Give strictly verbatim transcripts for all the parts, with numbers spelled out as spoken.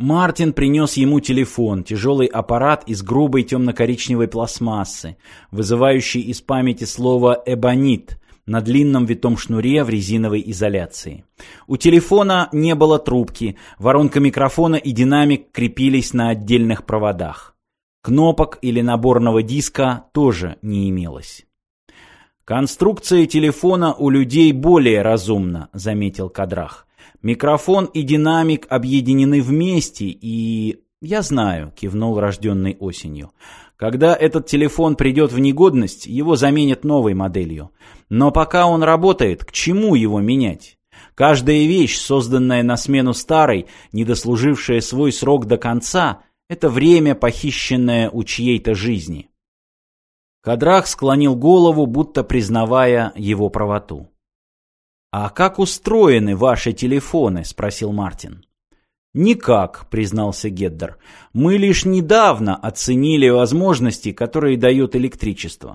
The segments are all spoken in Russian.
Мартин принес ему телефон, тяжелый аппарат из грубой темно-коричневой пластмассы, вызывающий из памяти слово «эбонит» на длинном витом шнуре в резиновой изоляции. У телефона не было трубки, воронка микрофона и динамик крепились на отдельных проводах. Кнопок или наборного диска тоже не имелось. «Конструкция телефона у людей более разумна», — заметил Кадрах. «Микрофон и динамик объединены вместе, и...» «Я знаю», — кивнул рожденный осенью. «Когда этот телефон придет в негодность, его заменят новой моделью. Но пока он работает, к чему его менять? Каждая вещь, созданная на смену старой, недослужившая свой срок до конца, это время, похищенное у чьей-то жизни». Кадрах склонил голову, будто признавая его правоту. «А как устроены ваши телефоны?» — спросил Мартин. «Никак», — признался Геддер. «Мы лишь недавно оценили возможности, которые дает электричество».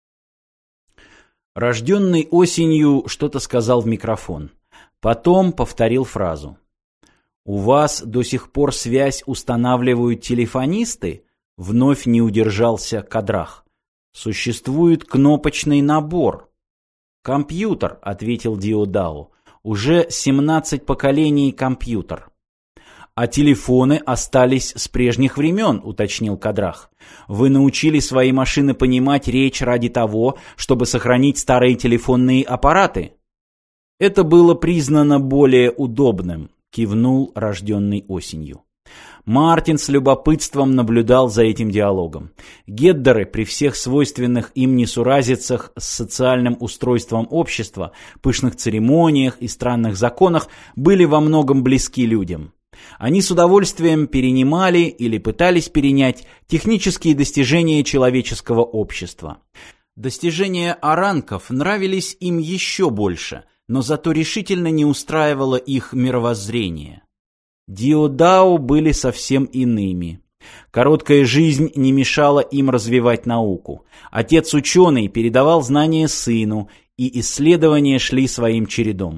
Рожденный осенью что-то сказал в микрофон. Потом повторил фразу. «У вас до сих пор связь устанавливают телефонисты?» Вновь не удержался Кадрах. «Существует кнопочный набор». «Компьютер», — ответил Диодао. «Уже семнадцать поколений компьютер». «А телефоны остались с прежних времен», — уточнил Кадрах. «Вы научили свои машины понимать речь ради того, чтобы сохранить старые телефонные аппараты?» «Это было признано более удобным», — кивнул рожденный осенью. Мартин с любопытством наблюдал за этим диалогом. Геддеры при всех свойственных им несуразицах с социальным устройством общества, пышных церемониях и странных законах были во многом близки людям. Они с удовольствием перенимали или пытались перенять технические достижения человеческого общества. Достижения аранков нравились им еще больше, но зато решительно не устраивало их мировоззрение. Диодао были совсем иными. Короткая жизнь не мешала им развивать науку. Отец-ученый передавал знания сыну, и исследования шли своим чередом.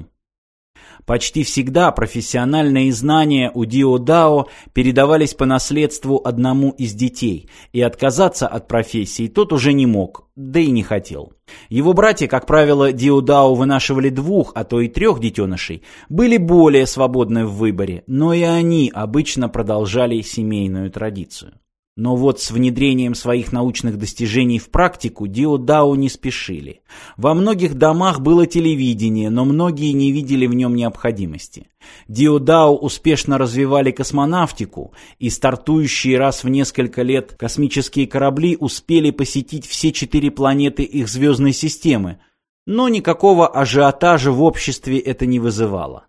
Почти всегда профессиональные знания у Диодао передавались по наследству одному из детей, и отказаться от профессии тот уже не мог, да и не хотел. Его братья, как правило, Диодао вынашивали двух, а то и трех детенышей, были более свободны в выборе, но и они обычно продолжали семейную традицию. Но вот с внедрением своих научных достижений в практику Диодао не спешили. Во многих домах было телевидение, но многие не видели в нем необходимости. Диодао успешно развивали космонавтику, и стартующие раз в несколько лет космические корабли успели посетить все четыре планеты их звездной системы, но никакого ажиотажа в обществе это не вызывало.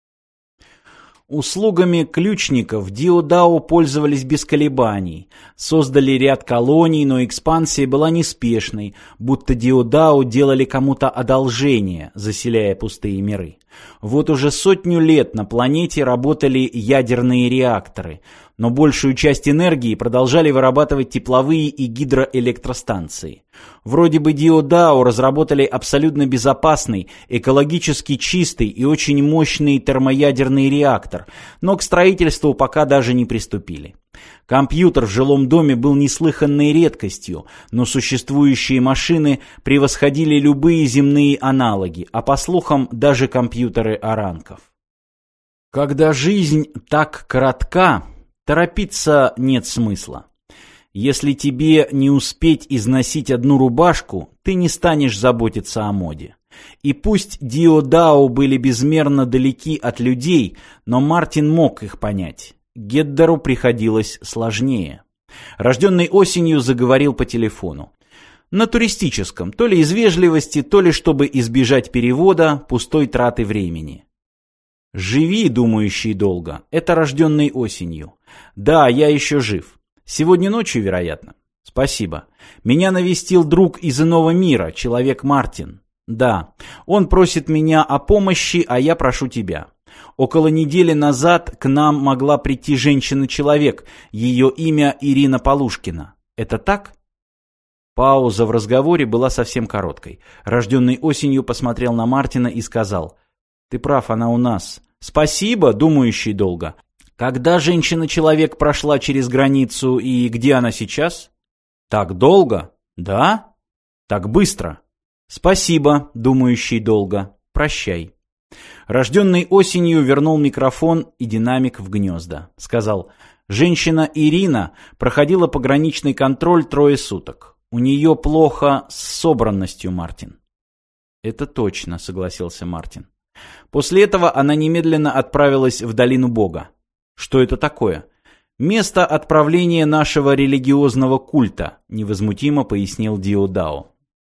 Услугами ключников Диодао пользовались без колебаний, создали ряд колоний, но экспансия была неспешной, будто Диодао делали кому-то одолжение, заселяя пустые миры. Вот уже сотню лет на планете работали ядерные реакторы, но большую часть энергии продолжали вырабатывать тепловые и гидроэлектростанции. Вроде бы Диодао разработали абсолютно безопасный, экологически чистый и очень мощный термоядерный реактор, но к строительству пока даже не приступили. Компьютер в жилом доме был неслыханной редкостью, но существующие машины превосходили любые земные аналоги, а по слухам даже компьютеры аранков. Когда жизнь так коротка, торопиться нет смысла. Если тебе не успеть износить одну рубашку, ты не станешь заботиться о моде. И пусть Диодао были безмерно далеки от людей, но Мартин мог их понять. Геддеру приходилось сложнее. Рожденный осенью заговорил по телефону. На туристическом, то ли из вежливости, то ли чтобы избежать перевода, пустой траты времени. «Живи, думающий долго», — это рожденный осенью. «Да, я еще жив. Сегодня ночью, вероятно». «Спасибо. Меня навестил друг из иного мира, человек Мартин». «Да, он просит меня о помощи, а я прошу тебя». Около недели назад к нам могла прийти женщина-человек, ее имя Ирина Полушкина. Это так?» Пауза в разговоре была совсем короткой. Рожденный осенью посмотрел на Мартина и сказал: «Ты прав, она у нас. Спасибо, думающий долго. Когда женщина-человек прошла через границу и где она сейчас? Так долго? Да? Так быстро? Спасибо, думающий долго. Прощай. Рожденный осенью вернул микрофон и динамик в гнезда. Сказал: женщина Ирина проходила пограничный контроль трое суток. У нее плохо с собранностью, Мартин. Это точно, согласился Мартин. После этого она немедленно отправилась в долину Бога. Что это такое? Место отправления нашего религиозного культа, невозмутимо пояснил Диодао.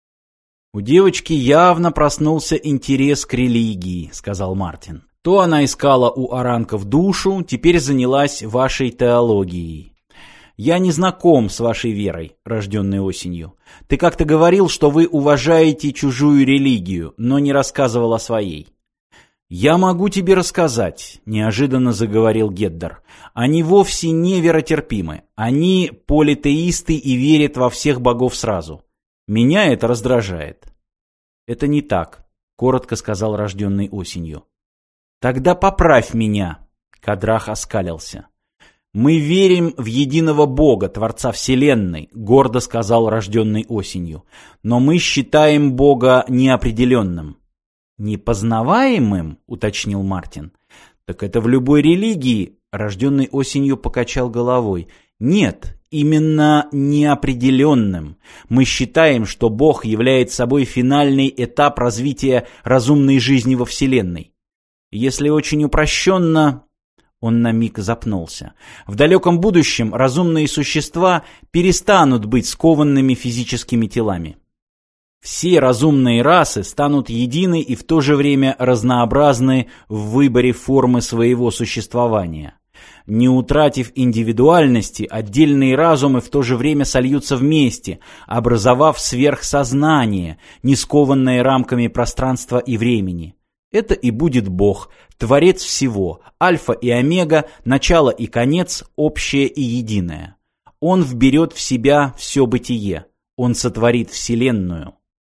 У девочки явно проснулся интерес к религии, сказал Мартин. То она искала у оранков душу, теперь занялась вашей теологией. Я не знаком с вашей верой, рожденной осенью. Ты как-то говорил, что вы уважаете чужую религию, но не рассказывал о своей. «Я могу тебе рассказать», — неожиданно заговорил Геддер. «Они вовсе не веротерпимы. Они политеисты и верят во всех богов сразу. Меня это раздражает». «Это не так», — коротко сказал рожденный осенью. «Тогда поправь меня», — Кадрах оскалился. «Мы верим в единого Бога, Творца Вселенной», — гордо сказал рожденный осенью. «Но мы считаем Бога неопределенным». «Непознаваемым?» — уточнил Мартин. «Так это в любой религии», — рожденный осенью покачал головой. «Нет, именно неопределенным. Мы считаем, что Бог является собой финальный этап развития разумной жизни во Вселенной. Если очень упрощенно...» Он на миг запнулся. «В далеком будущем разумные существа перестанут быть скованными физическими телами. Все разумные расы станут едины и в то же время разнообразны в выборе формы своего существования. Не утратив индивидуальности, отдельные разумы в то же время сольются вместе, образовав сверхсознание, не скованное рамками пространства и времени. Это и будет Бог, Творец всего, альфа и омега, начало и конец, общее и единое. Он вберет в себя все бытие, он сотворит Вселенную».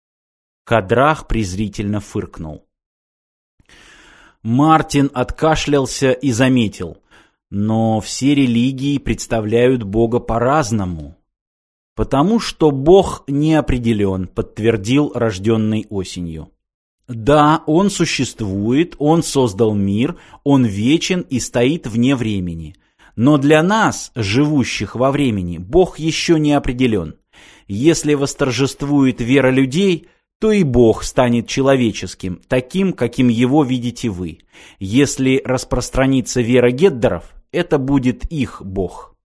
Кадрах презрительно фыркнул. Мартин откашлялся и заметил: «Но все религии представляют Бога по-разному». «Потому что Бог не определен», — подтвердил рожденный осенью. «Да, Он существует, Он создал мир, Он вечен и стоит вне времени. Но для нас, живущих во времени, Бог еще не определен. Если восторжествует вера людей, то и Бог станет человеческим, таким, каким его видите вы. Если распространится вера Геддеров, это будет их Бог».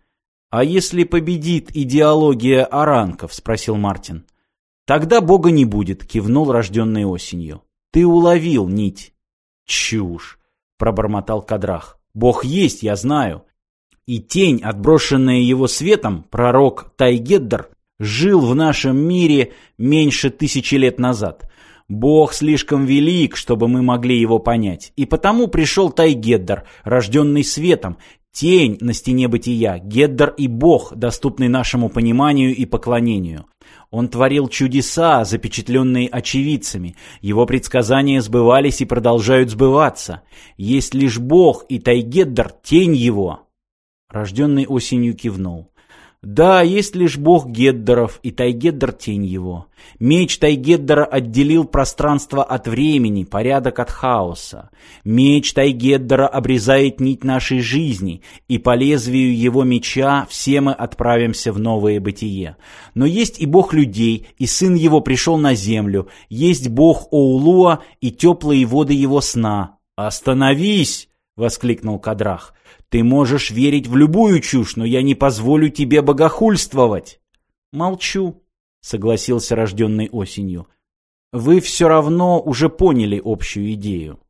«А если победит идеология оранков?» — спросил Мартин. «Тогда Бога не будет», — кивнул рожденный осенью. «Ты уловил нить». «Чушь», — пробормотал Кадрах. «Бог есть, я знаю. И тень, отброшенная его светом, пророк Тайгеддер, жил в нашем мире меньше тысячи лет назад. Бог слишком велик, чтобы мы могли его понять, и потому пришел Тайгеддер, рожденный светом, тень на стене бытия, Геддер и Бог, доступный нашему пониманию и поклонению. Он творил чудеса, запечатленные очевидцами, его предсказания сбывались и продолжают сбываться. Есть лишь Бог, и Тайгеддер — тень его». Рожденный осенью кивнул. «Да, есть лишь бог Геддеров, и Тайгеддер — тень его. Меч Тайгеддера отделил пространство от времени, порядок от хаоса. Меч Тайгеддера обрезает нить нашей жизни, и по лезвию его меча все мы отправимся в новое бытие. Но есть и бог людей, и сын его пришел на землю, есть бог Оулуа и теплые воды его сна». «Остановись!» — воскликнул Кадрах. «Ты можешь верить в любую чушь, но я не позволю тебе богохульствовать». «Молчу», — согласился рожденный осенью. «Вы все равно уже поняли общую идею».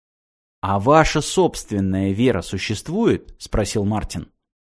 «А ваша собственная вера существует?» — спросил Мартин.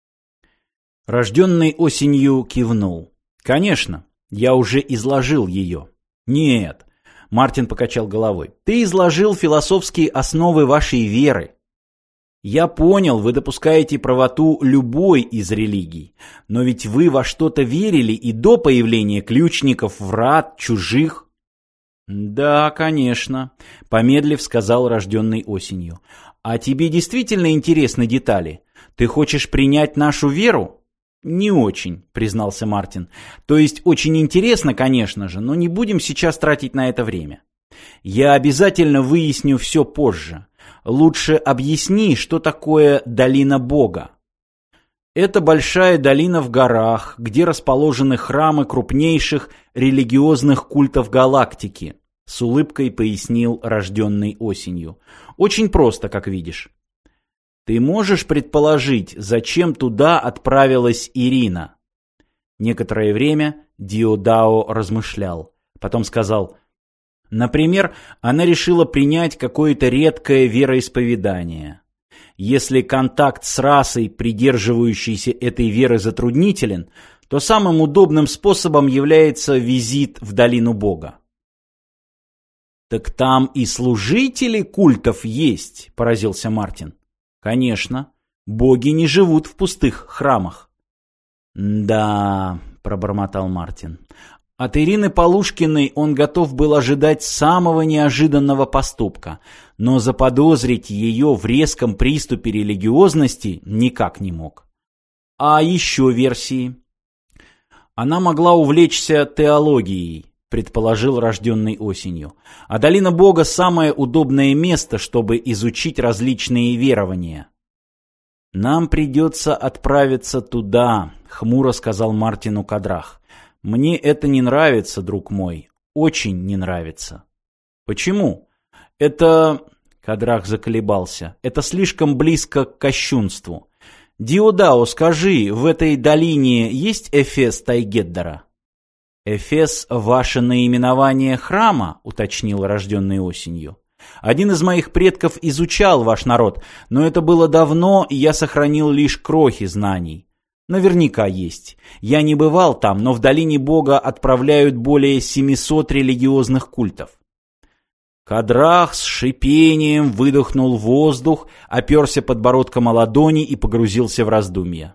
Рожденный осенью кивнул. «Конечно, я уже изложил ее». «Нет», — Мартин покачал головой, — «ты изложил философские основы вашей веры. Я понял, вы допускаете правоту любой из религий, но ведь вы во что-то верили и до появления ключников, врат, чужих». «Да, конечно», — помедлив сказал рожденный осенью. А тебе действительно интересны детали? Ты хочешь принять нашу веру? Не очень, признался Мартин. То есть очень интересно, конечно же, но не будем сейчас тратить на это время. Я обязательно выясню все позже. Лучше объясни, что такое долина Бога. Это большая долина в горах, где расположены храмы крупнейших религиозных культов галактики, с улыбкой пояснил рожденный осенью. Очень просто, как видишь. Ты можешь предположить, зачем туда отправилась Ирина? Некоторое время Диодао размышлял. Потом сказал: например, она решила принять какое-то редкое вероисповедание. Если контакт с расой, придерживающейся этой веры, затруднителен, то самым удобным способом является визит в долину Бога. «Так там и служители культов есть», — поразился Мартин. «Конечно, боги не живут в пустых храмах». «Да», — пробормотал Мартин. От Ирины Полушкиной он готов был ожидать самого неожиданного поступка, но заподозрить ее в резком приступе религиозности никак не мог. А еще версии? Она могла увлечься теологией, предположил рожденный осенью. А долина Бога – самое удобное место, чтобы изучить различные верования. «Нам придется отправиться туда», – хмуро сказал Мартину Кадрах. «Мне это не нравится, друг мой, очень не нравится». «Почему?» «Это...» — Кадрах заколебался. «Это слишком близко к кощунству. Диодао, скажи, в этой долине есть Эфес Тайгеддера?» «Эфес — ваше наименование храма?» — уточнил рожденный осенью. «Один из моих предков изучал ваш народ, но это было давно, и я сохранил лишь крохи знаний. Наверняка есть. Я не бывал там, но в долине Бога отправляют более семисот религиозных культов». Кадрах с шипением выдохнул воздух, оперся подбородком о ладони и погрузился в раздумья.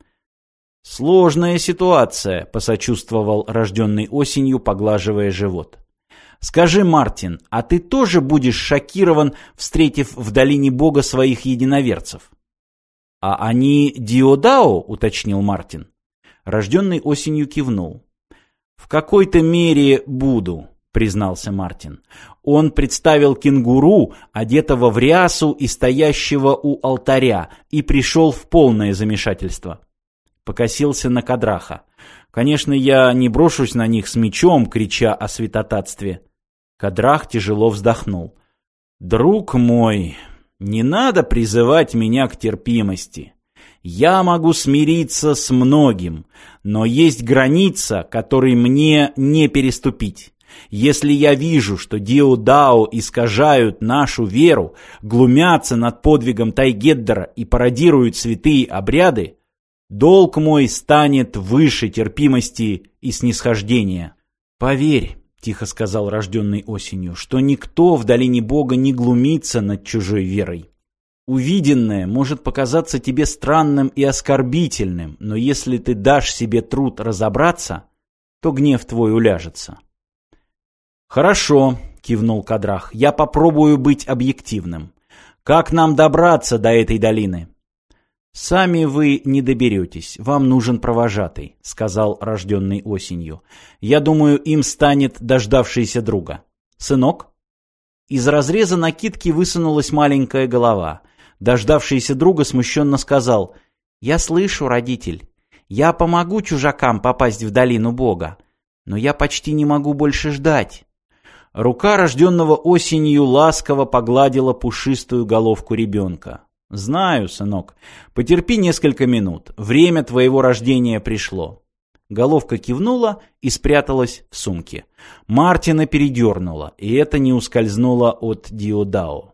«Сложная ситуация», — посочувствовал рожденный осенью, поглаживая живот. «Скажи, Мартин, а ты тоже будешь шокирован, встретив в долине Бога своих единоверцев?» «А они Диодао?» — уточнил Мартин. Рожденный осенью кивнул. «В какой-то мере буду», — признался Мартин. Он представил кенгуру, одетого в рясу и стоящего у алтаря, и пришел в полное замешательство. Покосился на Кадраха. «Конечно, я не брошусь на них с мечом, крича о святотатстве». Кадрах тяжело вздохнул. «Друг мой, не надо призывать меня к терпимости. Я могу смириться с многим, но есть граница, которой мне не переступить. Если я вижу, что Диодао искажают нашу веру, глумятся над подвигом Тайгеддера и пародируют святые обряды, долг мой станет выше терпимости и снисхождения. Поверь, — тихо сказал рожденный осенью, — что никто в долине Бога не глумится над чужой верой. Увиденное может показаться тебе странным и оскорбительным, но если ты дашь себе труд разобраться, то гнев твой уляжется». «Хорошо», — кивнул Кадрах, — «я попробую быть объективным. Как нам добраться до этой долины?» «Сами вы не доберетесь, вам нужен провожатый», — сказал рожденный осенью. «Я думаю, им станет дождавшийся друга. Сынок?» Из разреза накидки высунулась маленькая голова. Дождавшийся друга смущенно сказал: «Я слышу, родитель. Я помогу чужакам попасть в долину Бога, но я почти не могу больше ждать». Рука рожденного осенью ласково погладила пушистую головку ребенка. «Знаю, сынок. Потерпи несколько минут. Время твоего рождения пришло». Головка кивнула и спряталась в сумке. Мартина передернула, и это не ускользнуло от Диодао.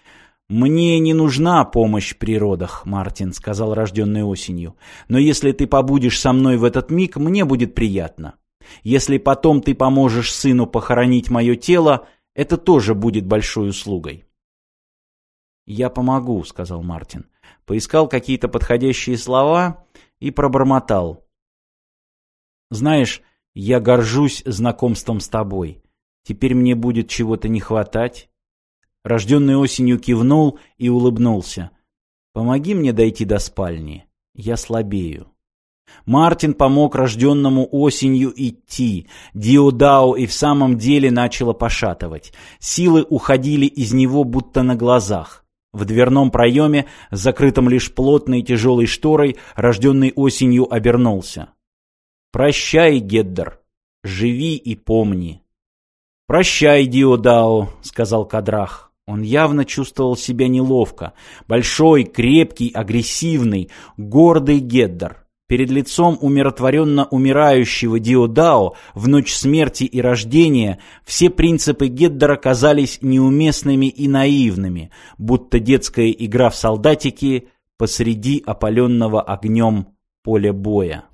«Мне не нужна помощь при родах, Мартин», — сказал рожденный осенью. «Но если ты побудешь со мной в этот миг, мне будет приятно. Если потом ты поможешь сыну похоронить мое тело, это тоже будет большой услугой». «Я помогу», — сказал Мартин. Поискал какие-то подходящие слова и пробормотал. «Знаешь, я горжусь знакомством с тобой. Теперь мне будет чего-то не хватать». Рожденный осенью кивнул и улыбнулся. «Помоги мне дойти до спальни. Я слабею». Мартин помог рожденному осенью идти. Диодао и в самом деле начало пошатывать. Силы уходили из него будто на глазах. В дверном проеме, закрытом лишь плотной тяжелой шторой, рожденный осенью обернулся. «Прощай, Геддер, живи и помни». «Прощай, Диодао», — сказал Кадрах. Он явно чувствовал себя неловко. Большой, крепкий, агрессивный, гордый Геддер. Перед лицом умиротворенно умирающего Диодао в ночь смерти и рождения все принципы Геддера казались неуместными и наивными, будто детская игра в солдатики посреди опаленного огнем поля боя.